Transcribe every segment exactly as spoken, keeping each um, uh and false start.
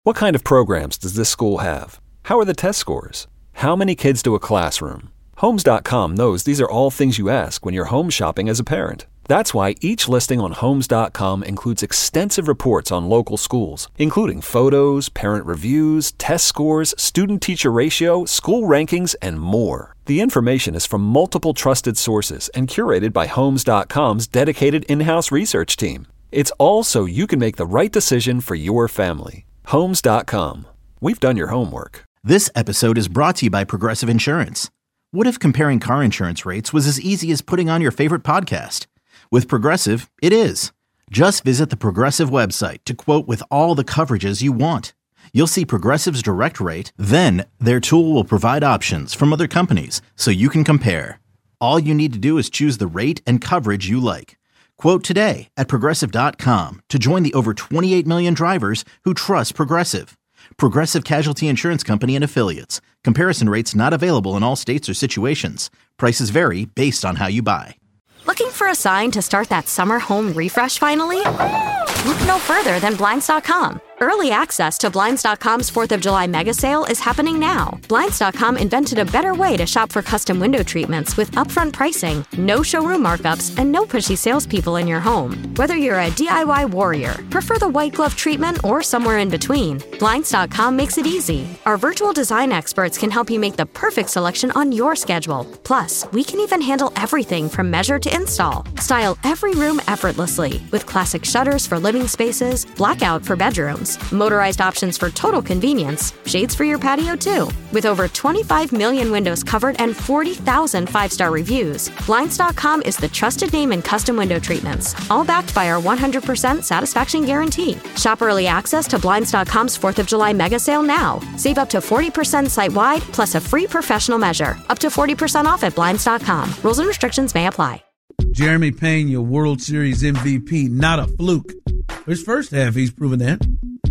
What kind of programs does this school have? How are the test scores? How many kids do a classroom? Homes dot com knows these are all things you ask when you're home shopping as a parent. That's why each listing on Homes dot com includes extensive reports on local schools, including photos, parent reviews, test scores, student-teacher ratio, school rankings, and more. The information is from multiple trusted sources and curated by Homes dot com's dedicated in-house research team. It's all so you can make the right decision for your family. Homes dot com. We've done your homework. This episode is brought to you by Progressive Insurance. What if comparing car insurance rates was as easy as putting on your favorite podcast? With Progressive, it is. Just visit the Progressive website to quote with all the coverages you want. You'll see Progressive's direct rate, then their tool will provide options from other companies so you can compare. All you need to do is choose the rate and coverage you like. Quote today at Progressive dot com to join the over twenty-eight million drivers who trust Progressive. Progressive Casualty Insurance Company and Affiliates. Comparison rates not available in all states or situations. Prices vary based on how you buy. Looking for a sign to start that summer home refresh finally? Look no further than Blinds dot com. Early access to Blinds dot com's fourth of July mega sale is happening now. Blinds dot com invented a better way to shop for custom window treatments with upfront pricing, no showroom markups, and no pushy salespeople in your home. Whether you're a D I Y warrior, prefer the white glove treatment, or somewhere in between, Blinds dot com makes it easy. Our virtual design experts can help you make the perfect selection on your schedule. Plus, we can even handle everything from measure to install. Style every room effortlessly with classic shutters for living spaces, blackout for bedrooms, motorized options for total convenience, shades for your patio too. With over twenty-five million windows covered and forty thousand five-star reviews, Blinds dot com is the trusted name in custom window treatments, all backed by our one hundred percent satisfaction guarantee. Shop early access to Blinds dot com's fourth of July mega sale now. Save up to forty percent site-wide plus a free professional measure. Up to forty percent off at Blinds dot com. Rules and restrictions may apply. Jeremy Pena, World Series M V P, not a fluke. His first half, he's proven that.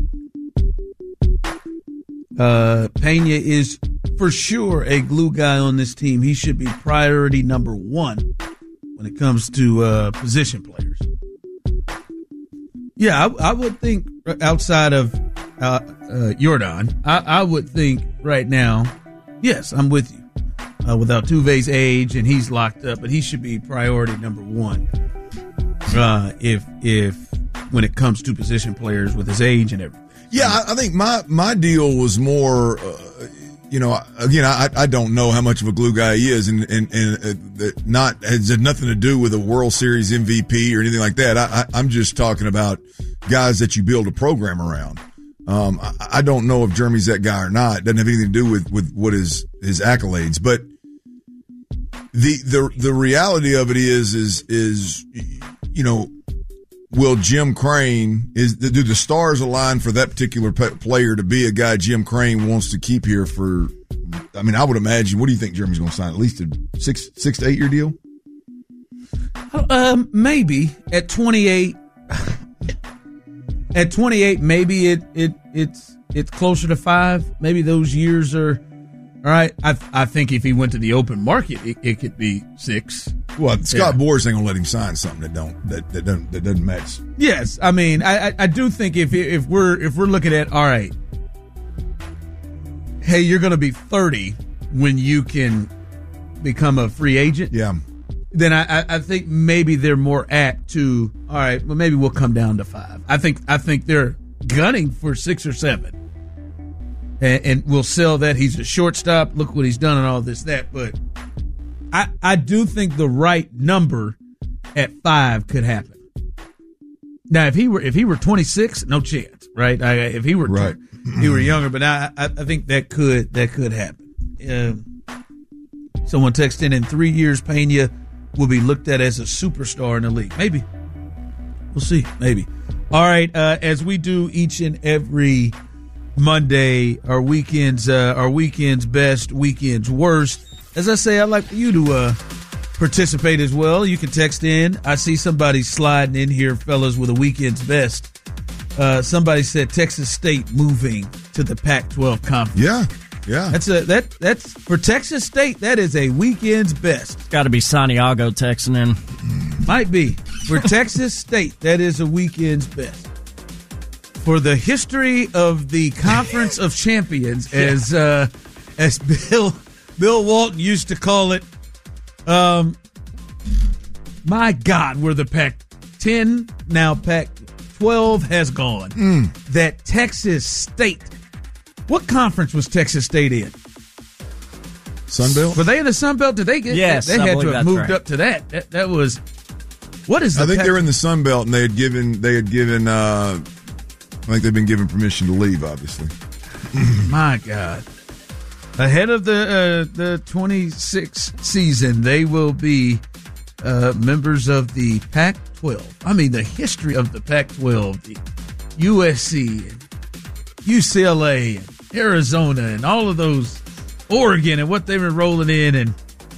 Uh, Pena is for sure a glue guy on this team. He should be priority number one when it comes to uh, position players. Yeah, I, I would think outside of uh, uh, Jordan, I, I would think right now, yes, I'm with you. Uh, with Altuve's age, and he's locked up, but he should be priority number one. Uh, if if when it comes to position players with his age and everything. Yeah, I think my my deal was more, uh, you know, again, I I don't know how much of a glue guy he is, and and and uh, not has had nothing to do with a World Series M V P or anything like that. I, I I'm just talking about guys that you build a program around. Um, I, I don't know if Jeremy's that guy or not. It doesn't have anything to do with with what his his accolades, but. The, the the reality of it is is is you know, will Jim Crane is do the stars align for that particular player to be a guy Jim Crane wants to keep here for? I mean, I would imagine. What do you think Jeremy's going to sign? At least a six six to eight year deal. Um, maybe at twenty-eight. At twenty-eight, maybe it it it's it's closer to five. Maybe those years are. All right, I I think if he went to the open market, it, it could be six. Well, Scott yeah. Boras ain't gonna let him sign something that don't that, that doesn't that doesn't match. Yes, I mean, I, I I do think if if we're if we're looking at all right, hey, you're gonna be thirty when you can become a free agent. Yeah. Then I I think maybe they're more apt to all right. Well, maybe we'll come down to five. I think I think they're gunning for six or seven. And, and we'll sell that. He's a shortstop. Look what he's done and all this, that. But I I do think the right number at five could happen. Now, if he were if he were twenty-six, no chance, right? I, if he were right. if he were younger, but I, I I think that could that could happen. Uh, someone texted in in three years, Pena will be looked at as a superstar in the league. Maybe we'll see. Maybe. All right. Uh, as we do each and every Monday, our weekends, uh, our weekends best, weekends worst. As I say, I'd like for you to uh, participate as well. You can text in. I see somebody sliding in here, fellas, with a weekend's best. Uh, somebody said Texas State moving to the Pac twelve conference. Yeah, yeah. That's a that that's for Texas State. That is a weekend's best. It's got to be Santiago texting in. Might be for Texas State. That is a weekend's best. for the history of the Conference of Champions, as uh, as Bill Bill Walton used to call it. Um, my God, where the Pac ten, now Pac twelve has gone. Mm. That Texas State. What conference was Texas State in? Sunbelt? Were they in the Sunbelt? Did they get? Yes, they I had believe to have that's moved right. up to that. That, that was. What is? The I think Pac- they're in the Sunbelt, and they had given they had given. Uh, I think they've been given permission to leave. Obviously, My God. Ahead of the uh, the twenty-six season, they will be uh, members of the Pac twelve. I mean, the history of the Pac twelve, the U S C, and U C L A, and Arizona, and all of those, Oregon, and what they were rolling in. And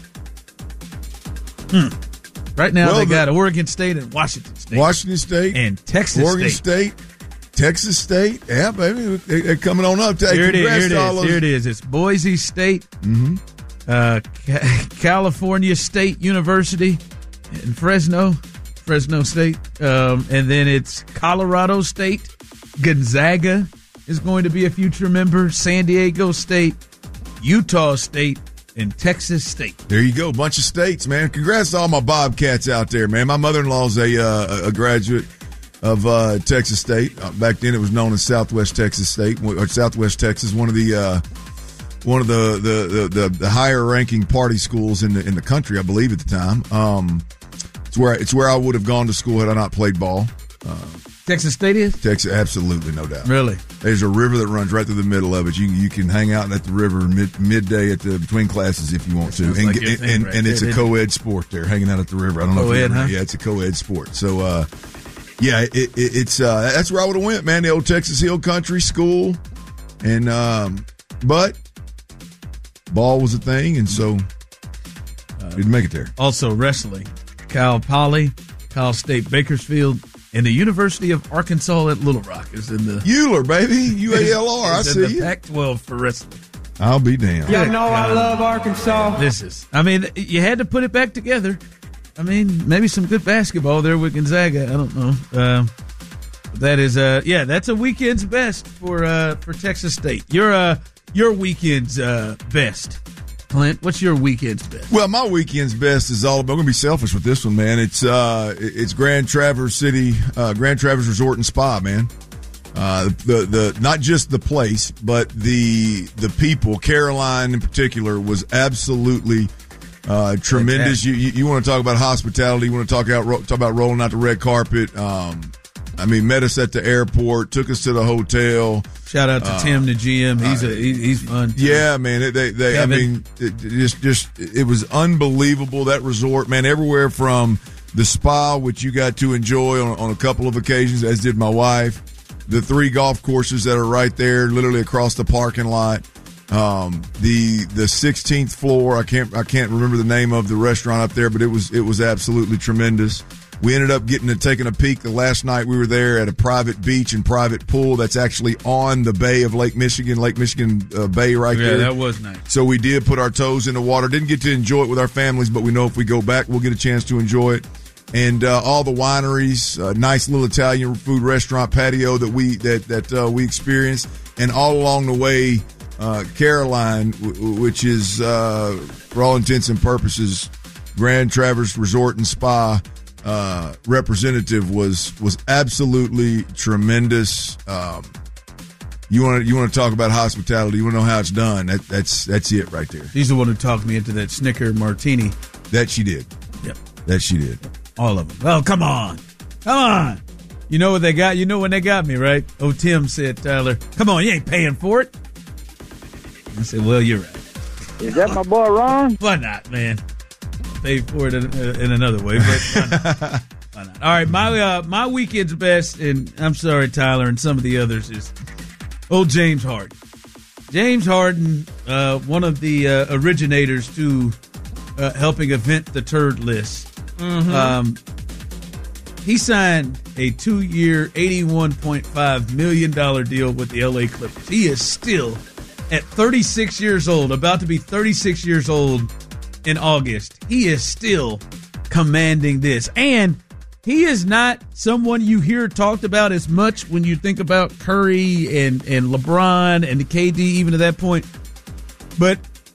hmm, right now, Well, they the- got Oregon State and Washington State. Washington State, and Texas Oregon State. State, Texas State. Yeah, baby, they- they're coming on up. Hey, Here it is. congrats Here it to all is. those- Here it is. It's Boise State, Mhm. uh, Ca- California State University in Fresno, Fresno State, um, and then it's Colorado State. Gonzaga is going to be a future member. San Diego State, Utah State, and Texas State. There you go, bunch of states, man. Congrats to all my Bobcats out there, man. My mother-in-law's a uh, a graduate of uh, Texas State. Uh, back then, it was known as Southwest Texas State or Southwest Texas, one of the uh, one of the the, the the the higher-ranking party schools in the in the country, I believe, at the time. Um, it's where it's where I would have gone to school had I not played ball. Uh, Texas State is? Texas, absolutely, no doubt. Really? There's a river that runs right through the middle of it. You you can hang out at the river mid, midday at the between classes if you want to, Sounds and like your and, thing and, right and it's there, a isn't it? co-ed sport there, hanging out at the river. I don't know. if you Co-ed, ever- huh? Yeah, it's a co-ed sport. So, uh, yeah, it, it, it's uh, that's where I would have went, man. The old Texas Hill Country School, and um, but ball was a thing, and so didn't make it there. Also wrestling. Cal Poly, Cal State Bakersfield, and the University of Arkansas at Little Rock is in the Euler, baby, U A L R. I is in see the you. Pac twelve for wrestling. I'll be damned. Y'all know I love Arkansas. This is, I mean, you had to put it back together. I mean, maybe some good basketball there with Gonzaga. I don't know. Uh, that is, uh, yeah, that's a weekend's best for uh, for Texas State. Your uh, your weekend's uh, best, Clint. What's your weekend's best? Well, my weekend's best is all about. I'm going to be selfish with this one, man. It's uh, it's Grand Traverse City, uh, Grand Traverse Resort and Spa, man. Uh, the the not just the place, but the the people. Caroline in particular was absolutely uh, tremendous. You, you you want to talk about hospitality? You want to talk out talk about rolling out the red carpet? Um, I mean, met us at the airport, took us to the hotel. Shout out to Uh, Tim, the G M. He's uh, a he, he's fun. too. Yeah, man. They, they, they I Kevin. mean, it, it just, just, it was unbelievable. That resort, man. Everywhere from the spa, which you got to enjoy on, on a couple of occasions, as did my wife. The three golf courses that are right there, literally across the parking lot. Um, the the sixteenth floor. I can't, I can't remember the name of the restaurant up there, but it was, it was absolutely tremendous. We ended up getting to taking a peek the last night we were there at a private beach and private pool that's actually on the bay of Lake Michigan, Lake Michigan uh, Bay right Yeah, there. that was nice. So we did put our toes in the water. Didn't get to enjoy it with our families, but we know if we go back, we'll get a chance to enjoy it. And uh, all the wineries, uh, nice little Italian food restaurant patio that we that that uh, we experienced, and all along the way, uh, Caroline, w- which is uh, for all intents and purposes, Grand Traverse Resort and Spa. Uh, representative was was absolutely tremendous. Um, you want to you want to talk about hospitality? You want to know how it's done? That, that's that's it right there. He's the one who talked me into that Snicker Martini. That she did. Yep, That she did. all of them. Oh, come on, come on. You know what they got? You know when they got me, right? Oh, Tim said, Tyler, come on, you ain't paying for it. I said, well, you're right. Is that my boy Ron? Why not, man? Pay for it in, uh, in another way, but why not? Why not? All right, my uh, my weekend's best, and I'm sorry, Tyler, and some of the others is old James Harden. James Harden, uh, one of the uh, originators to uh, helping invent the turd list. Um, he signed a two-year, eighty-one point five million dollars deal with the L A Clippers. He is still, at thirty-six years old, about to be thirty-six years old in August, he is still commanding this. And he is not someone you hear talked about as much when you think about Curry and, and LeBron and the K D, even to that point. But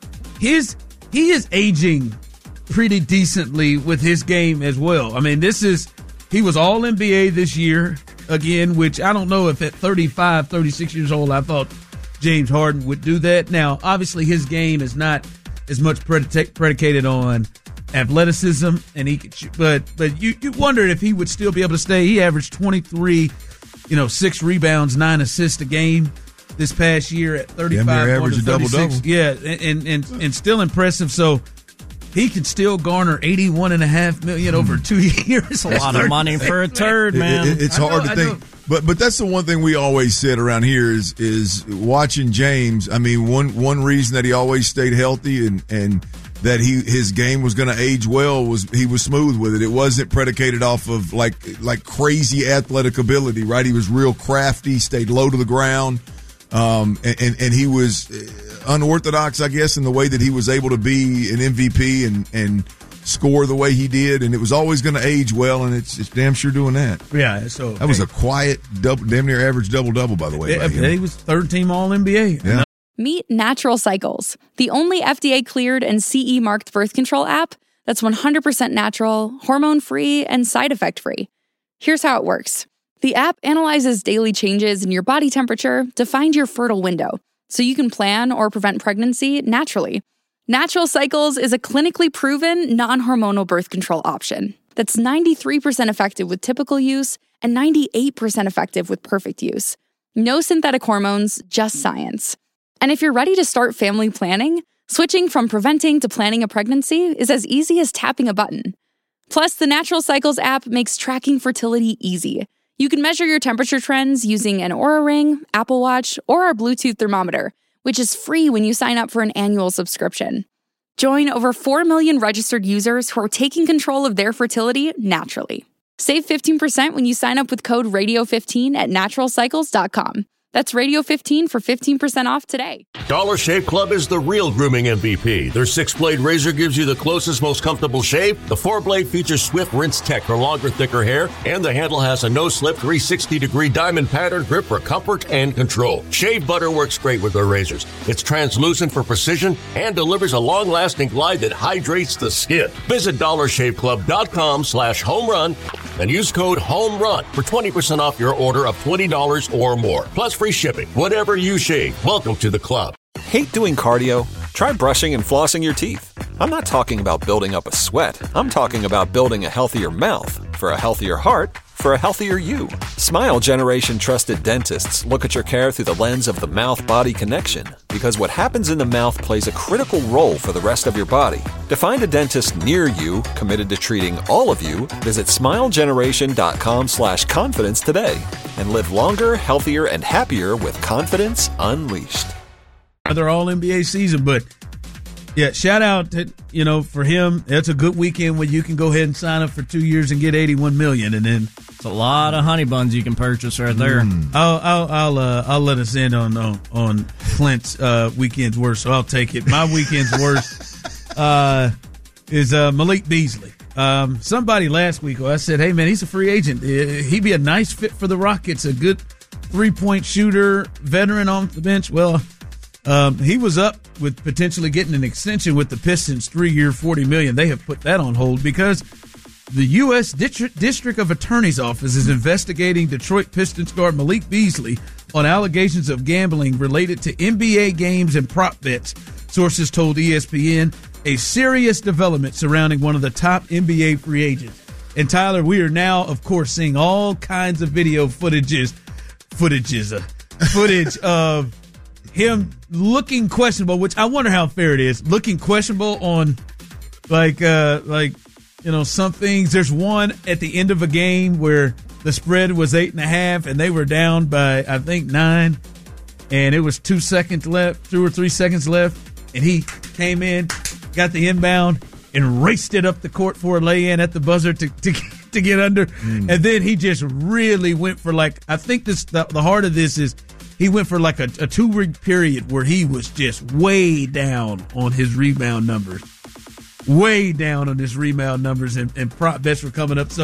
his he is aging pretty decently with his game as well. I mean, this is he was all N B A this year again, which I don't know if at thirty-five, thirty-six years old I thought James Harden would do that. Now, obviously, his game is not as much predic- predicated on athleticism, and he could, but but you, you wondered if he would still be able to stay. He averaged twenty-three, you know, six rebounds, nine assists a game this past year at thirty-five. Damn near average a double-double. Yeah, and, and, and still impressive. So he can still garner eighty-one and a half million over two years. A lot of money for a turd, man. It, it, it's hard know, to think. But but that's the one thing we always said around here is is watching James. I mean, one one reason that he always stayed healthy and, and that he his game was going to age well was he was smooth with it. It wasn't predicated off of like like crazy athletic ability, right? He was real crafty, stayed low to the ground, um, and, and and he was unorthodox, I guess, in the way that he was able to be an M V P and and score the way he did, and it was always going to age well, and it's it's damn sure doing that. Yeah, so that was a quiet, double, damn near average double double, by the way. Yeah, he was third team All N B A. Yeah. Meet Natural Cycles, the only F D A cleared and C E marked birth control app that's one hundred percent natural, hormone free, and side effect free. Here's how it works: the app analyzes daily changes in your body temperature to find your fertile window, so you can plan or prevent pregnancy naturally. Natural Cycles is a clinically proven, non-hormonal birth control option that's ninety-three percent effective with typical use and ninety-eight percent effective with perfect use. No synthetic hormones, just science. And if you're ready to start family planning, switching from preventing to planning a pregnancy is as easy as tapping a button. Plus, the Natural Cycles app makes tracking fertility easy. You can measure your temperature trends using an Oura Ring, Apple Watch, or our Bluetooth thermometer, which is free when you sign up for an annual subscription. Join over four million registered users who are taking control of their fertility naturally. Save fifteen percent when you sign up with code radio fifteen at natural cycles dot com. That's radio fifteen for fifteen percent off today. Dollar Shave Club is the real grooming M V P. Their six-blade razor gives you the closest, most comfortable shave. The four-blade features swift rinse tech for longer, thicker hair. And the handle has a no-slip three hundred sixty degree diamond pattern grip for comfort and control. Shave butter works great with their razors. It's translucent for precision and delivers a long-lasting glide that hydrates the skin. Visit dollar shave club dot com slash home run and use code HOMERUN for twenty percent off your order of twenty dollars or more. Plus free shipping. Whatever you shave, welcome to the club. Hate doing cardio? Try brushing and flossing your teeth. I'm not talking about building up a sweat. I'm talking about building a healthier mouth. For a healthier heart, for a healthier you. Smile Generation trusted dentists look at your care through the lens of the mouth-body connection, because what happens in the mouth plays a critical role for the rest of your body. To find a dentist near you committed to treating all of you, visit smile generation dot com slash confidence today and live longer, healthier, and happier with confidence unleashed. Another All N B A season, but yeah, shout out to, you know, for him. That's a good weekend when you can go ahead and sign up for two years and get eighty-one million dollars, and then it's a lot of honey buns you can purchase right there. Mm. I'll I'll I'll, uh, I'll let us end on on, on Clint's uh, weekend's worst, so I'll take it. My weekend's worst uh, is uh, Malik Beasley. Um, somebody last week, I said, "Hey man, he's a free agent. He'd be a nice fit for the Rockets. A good three point shooter, veteran on the bench." Well. Um, he was up with potentially getting an extension with the Pistons, three-year, forty million dollars. They have put that on hold because the U S District, District of Attorney's Office is investigating Detroit Pistons guard Malik Beasley on allegations of gambling related to N B A games and prop bets, sources told E S P N, a serious development surrounding one of the top N B A free agents. And Tyler, we are now, of course, seeing all kinds of video footages, footages, uh, footage of him looking questionable, which I wonder how fair it is. Looking questionable on, like, uh, like you know, some things. There's one at the end of a game where the spread was eight and a half, and they were down by I think nine, and it was two seconds left, two or three seconds left, and he came in, got the inbound, and raced it up the court for a lay-in at the buzzer to to, to get under, mm. and then he just really went for like I think this the, the heart of this is. He went for like a, a two-week period where he was just way down on his rebound numbers. Way down on his rebound numbers, and, and prop bets were coming up. So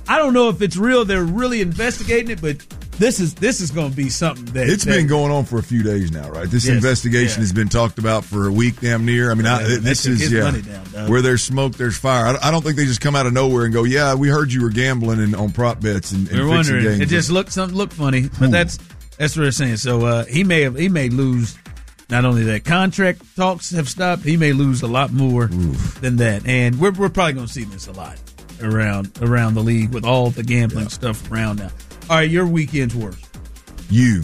I don't know if it's real. They're really investigating it, but this is this is going to be something that it's that, been going on for a few days now, right? This yes, investigation yeah. has been talked about for a week, damn near. I mean, yeah, I, this is yeah, down, where there's smoke, there's fire. I, I don't think they just come out of nowhere and go, "Yeah, we heard you were gambling and on prop bets and, and We're fixing wondering. games." It just looked something looked funny, but Ooh. that's that's what they're saying. So uh, he may have he may lose. Not only that, contract talks have stopped. He may lose a lot more Oof. than that, and we're we're probably going to see this a lot around around the league with all the gambling yeah. stuff around now. All right, your weekend's worst. You,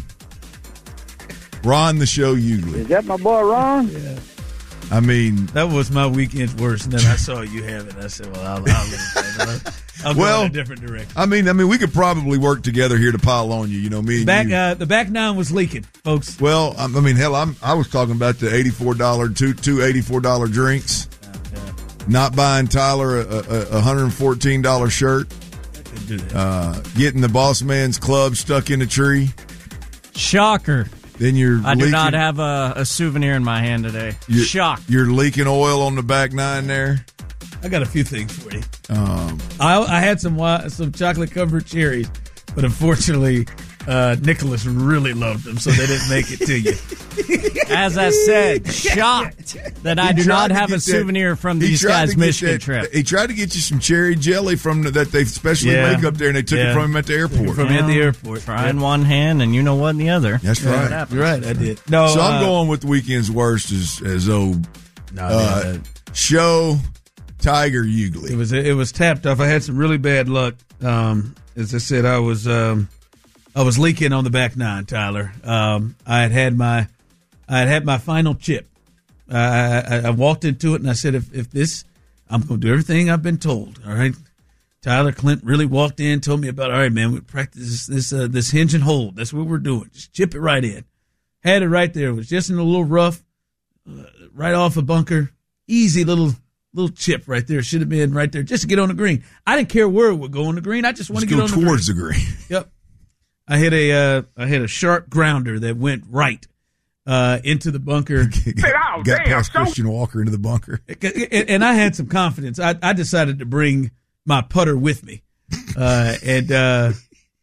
Ron, the show usually. Is that my boy Ron? Yeah. I mean, that was my weekend's worst, and then I saw you have it. I said, "Well, I'll, I'll, I'll, I'll go well, in a different direction." I mean, I mean, we could probably work together here to pile on you. You know, me and back, you. Uh, the back nine was leaking, folks. Well, I mean, hell, I'm I was talking about the eighty-four dollar two two eighty-four dollar drinks. Okay. Not buying Tyler a, a, a one hundred fourteen dollar shirt. I could do that. Uh, getting the boss man's club stuck in a tree. Shocker. Then you're I leaking, do not have a, a souvenir in my hand today. You're, Shock. You're leaking oil on the back nine there. I got a few things for you. Um, I, I had some some chocolate covered cherries, but unfortunately, uh, Nicholas really loved them, so they didn't make it to you. As I said, shocked that I do not have a that, souvenir from these guys' Michigan that, trip. He tried to get you some cherry jelly from the, that they specially yeah. make up there, and they took yeah. it from him at the airport. From well, at the airport, try in one hand, and you know what in the other. That's yeah, right. You're right. I did. No, so uh, I'm going with the weekend's worst as as old no, uh, man, show Tiger Ugley. It was it was tapped off. I had some really bad luck. Um, as I said, I was um, I was leaking on the back nine, Tyler. Um, I had had my I had had my final chip. Uh, I, I walked into it and I said, if if this, I'm going to do everything I've been told. All right. Tyler Clint really walked in, told me about, all right, man, we practice this uh, this hinge and hold. That's what we're doing. Just chip it right in. Had it right there. It was just in a little rough, uh, right off a bunker. Easy little little chip right there. Should have been right there just to get on the green. I didn't care where it would go on the green. I just want to get go on the green. towards the green. Yep. I hit a uh, I hit a sharp grounder that went right uh, into the bunker. got got past Christian Walker into the bunker. And, and I had some confidence. I, I decided to bring my putter with me, uh, and uh,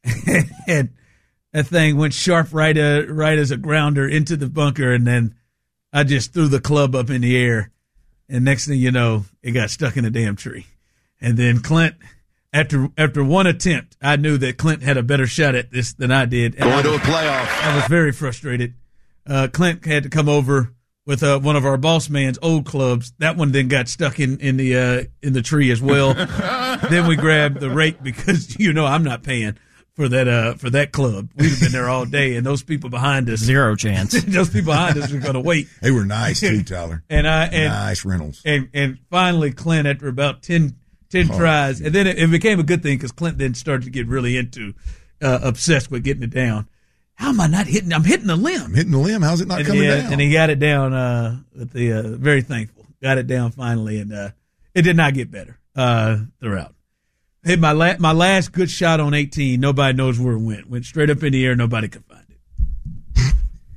and that thing went sharp right uh, right as a grounder into the bunker, and then I just threw the club up in the air, and next thing you know, it got stuck in a damn tree. And then Clint, after after one attempt, I knew that Clint had a better shot at this than I did. And Going I, to a playoff. I was very frustrated. Uh, Clint had to come over with uh, one of our boss man's old clubs. That one then got stuck in in the uh, in the tree as well. Then we grabbed the rake because you know I'm not paying for that uh, for that club. We'd have been there all day, and those people behind us, zero chance. Those people behind us were going to wait. They were nice too, Tyler. and I and, nice rentals. And and finally, Clint, after about ten, ten oh, tries, and then it, it became a good thing because Clint then started to get really into uh, obsessed with getting it down. How am I not hitting? I'm hitting the limb. I'm hitting the limb. How's it not and coming he, uh, down? And he got it down. Uh, with the uh, very thankful. Got it down finally, and uh, it did not get better uh, throughout. Hit my la- my last good shot on eighteen. Nobody knows where it went. Went straight up in the air. Nobody could find it.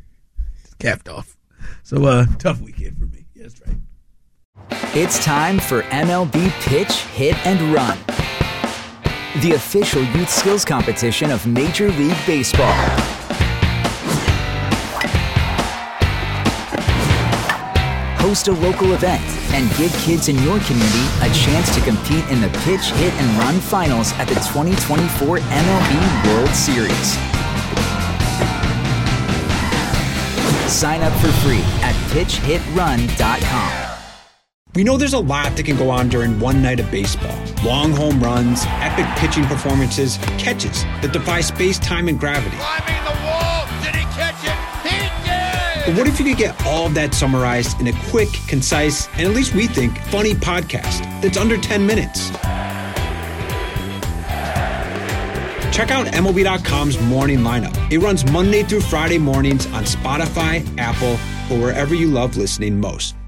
Capped off. So uh, tough weekend for me. Yeah, that's right. It's time for M L B Pitch, Hit, and Run, the official youth skills competition of Major League Baseball. Host a local event and give kids in your community a chance to compete in the Pitch, Hit, and Run finals at the twenty twenty-four M L B World Series. Sign up for free at pitch hit run dot com. We know there's a lot that can go on during one night of baseball. Long home runs, epic pitching performances, catches that defy space, time, and gravity. Climbing the wall, did he catch it? He did! But what if you could get all of that summarized in a quick, concise, and at least we think, funny podcast that's under ten minutes? Check out M L B dot com's Morning Lineup. It runs Monday through Friday mornings on Spotify, Apple, or wherever you love listening most.